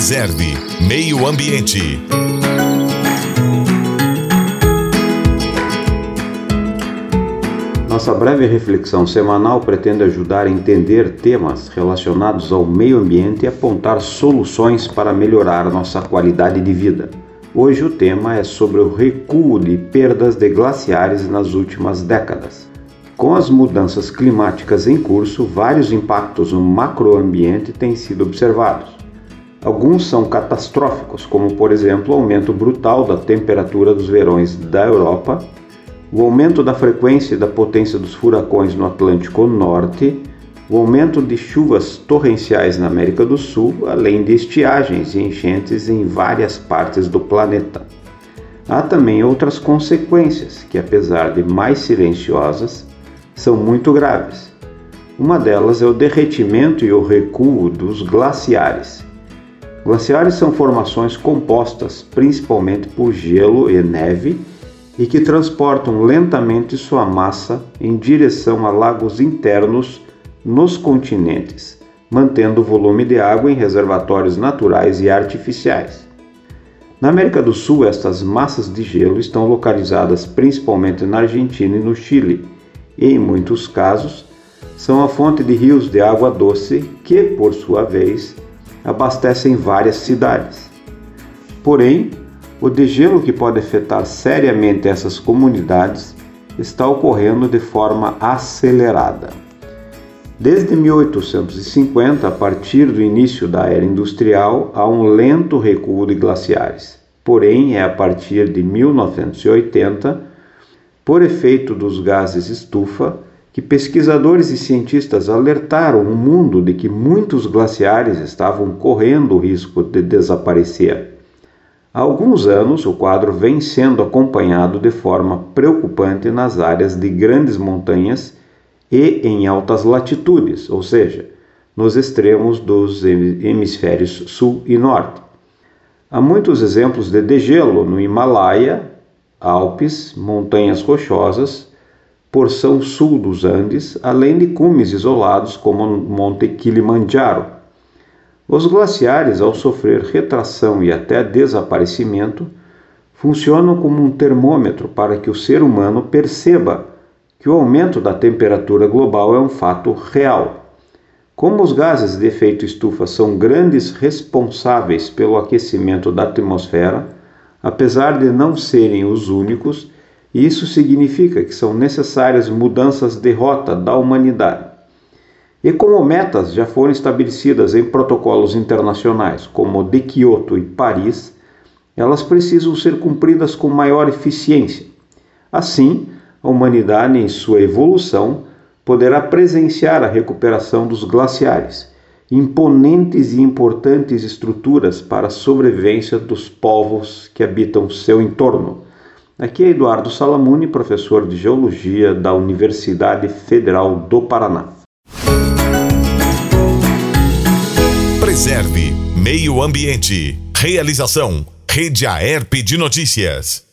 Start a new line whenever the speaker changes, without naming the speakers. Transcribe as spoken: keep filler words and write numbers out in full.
Preserve Meio Ambiente.
Nossa breve reflexão semanal pretende ajudar a entender temas relacionados ao meio ambiente e apontar soluções para melhorar nossa qualidade de vida. Hoje o tema é sobre o recuo de perdas de glaciares nas últimas décadas. Com as mudanças climáticas em curso, vários impactos no macroambiente têm sido observados. Alguns são catastróficos, como por exemplo o aumento brutal da temperatura dos verões da Europa, o aumento da frequência e da potência dos furacões no Atlântico Norte, o aumento de chuvas torrenciais na América do Sul, além de estiagens e enchentes em várias partes do planeta. Há também outras consequências que, apesar de mais silenciosas, são muito graves. Uma delas é o derretimento e o recuo dos glaciares. Glaciares são formações compostas principalmente por gelo e neve e que transportam lentamente sua massa em direção a lagos internos nos continentes, mantendo o volume de água em reservatórios naturais e artificiais. Na América do Sul, estas massas de gelo estão localizadas principalmente na Argentina e no Chile, e, em muitos casos, são a fonte de rios de água doce que, por sua vez, abastecem várias cidades. Porém, o degelo que pode afetar seriamente essas comunidades está ocorrendo de forma acelerada. Desde mil oitocentos e cinquenta, a partir do início da era industrial, há um lento recuo de glaciares. Porém, é a partir de mil novecentos e oitenta, por efeito dos gases estufa, que pesquisadores e cientistas alertaram o mundo de que muitos glaciares estavam correndo o risco de desaparecer. Há alguns anos, o quadro vem sendo acompanhado de forma preocupante nas áreas de grandes montanhas e em altas latitudes, ou seja, nos extremos dos hemisférios sul e norte. Há muitos exemplos de degelo no Himalaia, Alpes, montanhas rochosas, porção sul dos Andes, além de cumes isolados como o Monte Kilimanjaro. Os glaciares, ao sofrer retração e até desaparecimento, funcionam como um termômetro para que o ser humano perceba que o aumento da temperatura global é um fato real. Como os gases de efeito estufa são grandes responsáveis pelo aquecimento da atmosfera, apesar de não serem os únicos, isso significa que são necessárias mudanças de rota da humanidade. E como metas já foram estabelecidas em protocolos internacionais, como o de Kyoto e Paris, elas precisam ser cumpridas com maior eficiência. Assim, a humanidade, em sua evolução, poderá presenciar a recuperação dos glaciares, imponentes e importantes estruturas para a sobrevivência dos povos que habitam seu entorno. Aqui é Eduardo Salamuni, professor de Geologia da Universidade Federal do Paraná.
Preserve Meio Ambiente. Realização: Rede Aerp de Notícias.